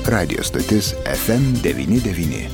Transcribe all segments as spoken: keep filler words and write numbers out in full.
Radio stotis F M devyni devyni.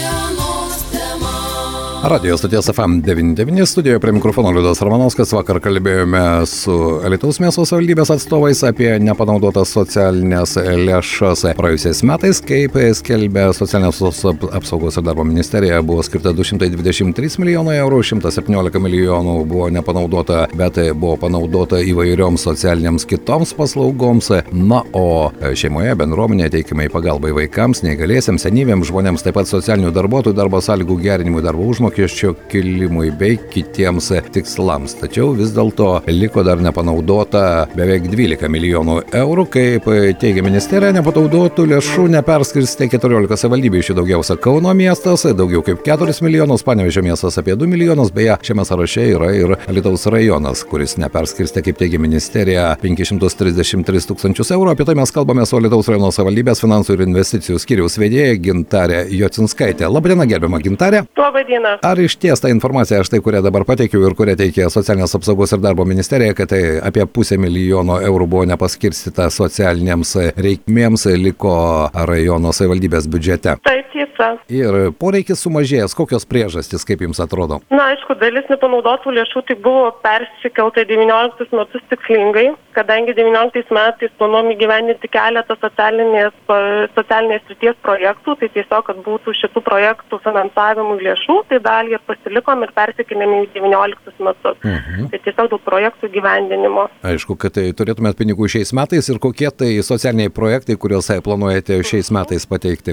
Radio stoties F M devyni devyni studijoje prie mikrofono Liudas Ramanauskas. Vakar kalbėjome su Alytaus miesto savivaldybės atstovais apie nepanaudotas socialinės lėšas. Praėjusiais metais, kaip skelbė Socialinės apsaugos ir darbo ministerija, buvo skirta du šimtai dvidešimt trys milijonai eurų, šimtas septyniolika milijonų buvo nepanaudota, bet buvo panaudota įvairioms socialinėms kitoms paslaugoms. Na, o šeimoje, bendruomenėje teikiamai pagalbai vaikams, neįgaliesiems, senyviems žmonėms, taip pat socialinių darbuotojų darbo sąlygų gerinimui, darbo užmokesčio kilimui bei kitiems tikslams. Tačiau vis dėlto liko dar nepanaudota beveik dvylika milijonų eurų, kaip teigia ministerija, nepanaudotų lėšų neperskirstė keturiolika savivaldybių, iš jų daugiausia Kauno miestas, daugiau kaip keturis milijonus, Panevėžio miestas apie du milijonus, beje, šiame sąraše yra ir Alytaus rajonas, kuris neperskirstė, kaip teigia ministerija, penkis šimtus trisdešimt tris tūkstančius eurų. Apie tai mes kalbame su Alytaus rajono savivaldybės finansų ir investicijų skyriaus vedėja Gintarė Jocinskaitė. Labadiena, gerbiama Gintarė. Labadiena. Ar išties ta informacija, štai kurią dabar pateikiau ir kurią teikė Socialinės apsaugos ir darbo ministerija, kad tai apie pusę milijono eurų buvo nepaskirstyta socialinėms reikmėms, liko rajono savivaldybės biudžete? Taip, tiesa. Ir poreikis sumažėjęs, kokios priežastys, kaip jums atrodo? Na, aišku, dalis nepanaudotų lėšų tai buvo persikelta devynioliktus metus tikslingai, kadangi devynioliktais metais planuojam įgyvendinti keletą socialinės, socialinės srities projektų, tai tiesiog, kad būtų šitų projektų finansavimui lėšų, tai dalį ir pasilikom ir persikėlėme į devynioliktus metus. Mhm. Tai tiesiog dėl projektų gyvendinimo. Aišku, kad tai turėtumėt pinigų šiais metais ir kokie tai socialiniai projektai, kuriuos planuojate šiais metais pateikti?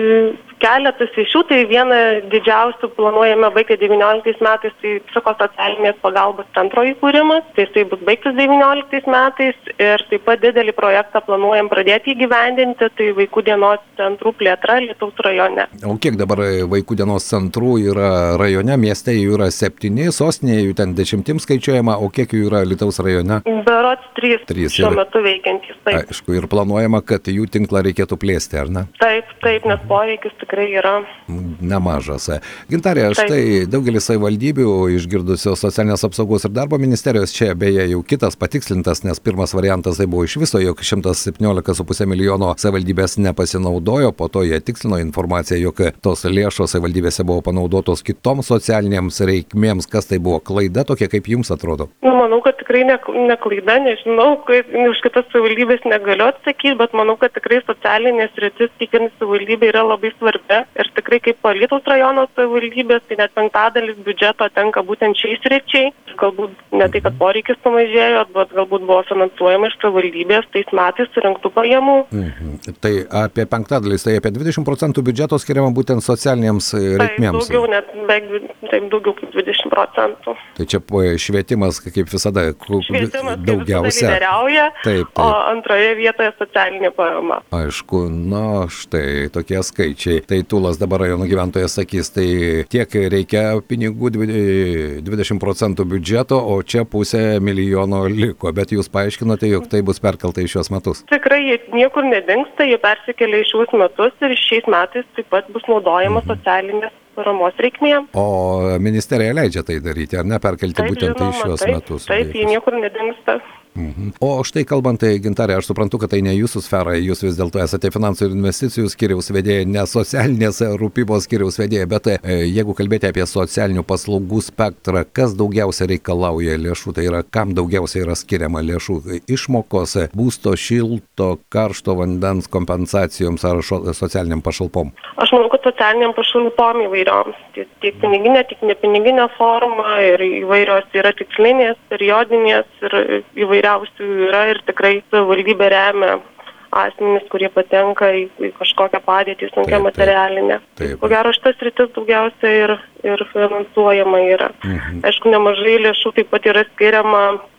Keletas iš jų, tai vieną didžiausių planuojame baigti devynioliktais metais, tai psichosocialinės pagalbos centro įkūrimas, tai jisai bus baigtas devynioliktais metais ir taip pat didelį projektą planuojam pradėti įgyvendinti, tai vaikų dienos centrų plėtra Alytaus rajone. O kiek dabar vaikų dienos centrų yra rajone? Mieste jų yra septyni, sostinėje jų ten dešimtim skaičiuojama, o kiek jų yra Alytaus rajone? Berods trys, trys šiuo ir... metu veikiantys. Taip. Aišku, ir planuojama, kad jų tinklą reikėtų plėsti, ar ne? Taip, taip, nes poreikis tikrai yra nemažas. Gintarė, štai daugelis savivaldybių išgirdusios Socialinės apsaugos ir darbo ministerijos, čia beje jau kitas patikslintas, nes pirmas variantas tai buvo iš viso, jog šimtas septyniolika su puse milijono savivaldybės nepasinaudojo, po to jie tikslino informaciją, jog tos lėšos savivaldybėse buvo panaudotos kitoms socialinėms reikmėms. Kas tai buvo? Klaida tokia, kaip jums atrodo? Na, manau, kad tikrai ne, ne klaida, nežinau, kaip už kitas savivaldybės negaliu atsakyti, bet manau, kad tikrai socialinės sritis kiekvienai savivaldybė yra labai svarbi. Ir tikrai kaip Alytaus rajono savivaldybės, tai net penktadalis biudžeto tenka būtent šiais sričiai. Galbūt ne tai, kad poreikis sumažėjo, bet galbūt buvo finansuojama iš savivaldybės tais metais surinktų pajamų. Mhm. Tai apie penktadalis, tai apie dvidešimt procentų biudžeto skiriama būtent socialinėms reikmėms. Taip, daugiau net, beveik, taip, daugiau kaip dvidešimt procentų. Tai čia švietimas, kaip visada, švietimas, daugiausia. Lyderiauja, taip, taip. O antroje vietoje socialinė parama. Aišku, na štai tokie skaičiai. Tai Tūlas dabar rajono gyventojas sakys, tai tiek reikia pinigų, dvidešimt procentų biudžeto, o čia pusė milijono liko. Bet jūs paaiškinote, jog tai bus perkelta į šios metus. Tikrai jie niekur nedingsta, jie persikelia į šios metus ir šiais metais taip pat bus naudojama mhm. socialinės paramos reikmėm. O ministerija leidžia tai daryti, ar ne, perkelti taip, būtent žinoma, į šios taip, metus? Taip, jie niekur nedingsta. Mhm. O štai kalbant, tai Gintarė, aš suprantu, kad tai ne jūsų sfera, jūs vis dėlto esate finansų ir investicijų skyriaus vedėja, ne socialinės rūpybos skyriaus vedėja, bet e, jeigu kalbėti apie socialinių paslaugų spektrą, kas daugiausia reikalauja lėšų, tai yra kam daugiausia yra skiriama lėšų, išmokos, būsto, šilto, karšto vandens kompensacijoms ar šo, socialiniam pašalpom? Aš manau, kad socialiniam pašalpom įvairioms, tiek, tiek piniginė, tiek nepiniginė forma ir įvairios yra tikslinės, periodinės ir įvairios yra ir tikrai savivaldybė remia asmenys, kurie patenka į, į kažkokią padėtį, sunkia materialinę. Ko gero, šitas rytis daugiausia ir, ir finansuojama yra. Mhm. Aišku, nemažai lėšų taip pat yra skiriama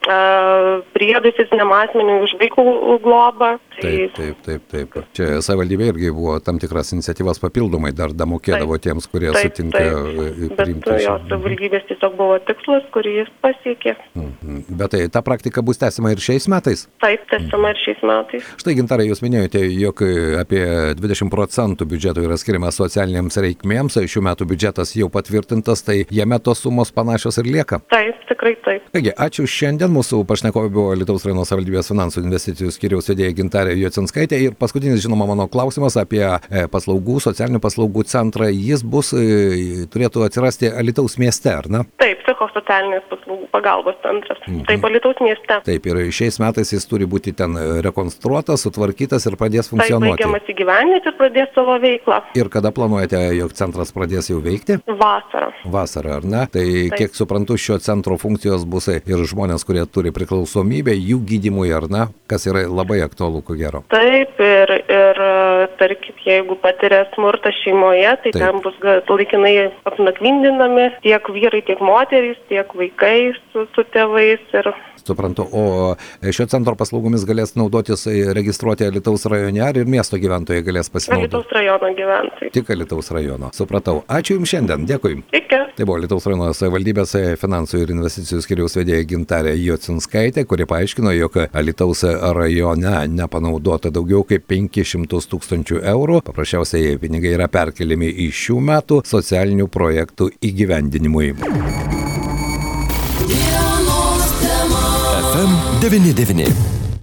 priedui fiziniam asmeniui už vaikų globą. Taip, taip, taip, taip. Čia savivaldybė irgi buvo tam tikras iniciatyvas papildomai dar damokėdavo tiems, kurie taip, sutinka taip. priimti. Bet jo savivaldybės tiesiog buvo tikslas, kurį jis pasiekė. Mhm. Bet tai ta praktika bus tęsiama ir šiais metais? Taip, tęsiama ir šiais metais. Štai, Gintarai, jūs minėjote, jog apie dvidešimt procentų biudžeto yra skiriama socialinėms reikmėms, šių metų biudžetas jau patvirtintas, tai jame tos sumos panašios ir lieka? Taip, tikrai taip. Taigi, ačiū šiandien. Mūsų pašnekovė buvo Alytaus rajono savivaldybės finansų investicijų skyriaus vedėja Gintarė Jocinskaitė. Ir paskutinis, žinoma, mano klausimas apie paslaugų, socialinių paslaugų centrą. Jis bus, turėtų atsirasti Alytaus mieste, ar ne? Taip, psichosocialinės paslaugų pagalbos centras. Mhm. Taip, Alytaus mieste. Taip, ir šiais metais jis turi būti ten rekonstruotas, sutvarkytas ir pradės funkcionuoti. Taip, baigiamas įgyvendinti ir pradės savo veiklą. Ir kada planuojate, jog centras pradės jau veikti? Vasarą. Vasarą, ar ne? Tai Taip. Kiek suprantu, šio centro funkcijos bus ir žmonės, kurie turi priklausomybę, jų gydymui, ar ne? Kas yra labai aktualu, ko gero. Taip, ir, ir tarkit, jeigu patiria smurtą šeimoje, tai Taip. Ten bus laikinai apnakvindinami tiek vyrai, tiek moterys, tiek vaikai su, su tėvais. Ir... Suprantu, o šio centro paslaugomis galės naudotis registruoti Alytaus rajone, ar ir miesto gyventojai galės pasinaudoti? Alytaus rajono gyventojai. Tik Alytaus rajono. Supratau. Ačiū Jums šiandien. Dėkui. Iki. Tai buvo Alytaus rajono savivaldybės finansų ir investicijų skyriaus vedėja Gintarė Jocinskaitė, kuri paaiškino, jog Alytaus rajone nepanaudota daugiau kaip penkis šimtus tūkstančių eurų. Paprasčiausiai pinigai yra perkeliami į šių metų socialinių projektų įgyvendinimui. F M devyni devyni.